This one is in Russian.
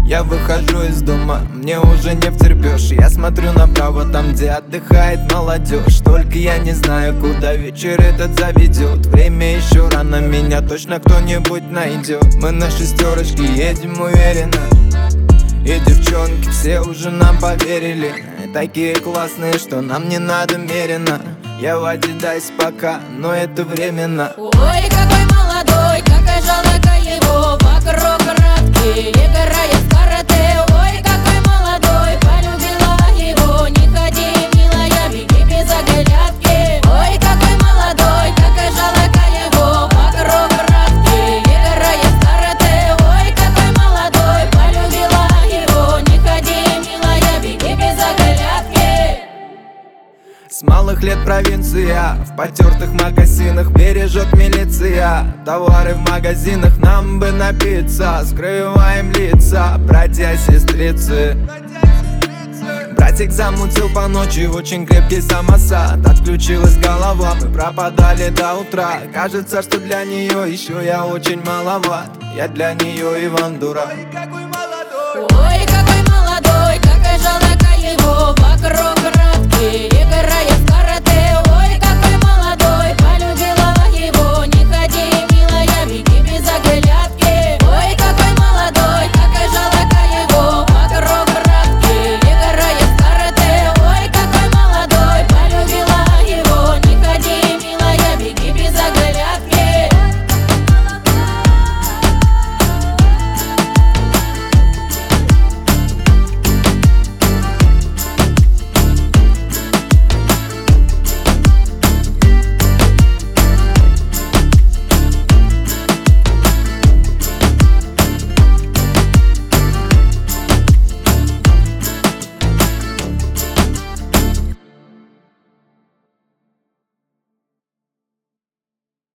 Я выхожу из дома, мне уже не втерпёшь. Я смотрю направо, там, где отдыхает молодежь. Только я не знаю, куда вечер этот заведет. Время еще рано, меня точно кто-нибудь найдет. Мы на шестерочке едем уверенно, и девчонки все уже нам поверили. Такие классные, что нам не надо мерено. Я в Адидасе пока, но это временно. Ой, какой молодой, какая жалко его. Вокруг краски, играет в карате. Ой, какой молодой, полюбила его. Не ходи, милая, беги без оглядки. Ой, какой молодой, какая жалко его. Вокруг краски, играет в карате. Ой, какой молодой, полюбила его. Не ходи, милая, беги без оглядки. С малых лет провинция, в потертых магазинах бережет милиция. Товары в магазинах, нам бы напиться. Скрываем лица, братья, сестрицы. Братик замутил по ночи, очень крепкий самосад. Отключилась голова, мы пропадали до утра. Кажется, что для нее еще я очень маловат. Я для нее Иван Дурак.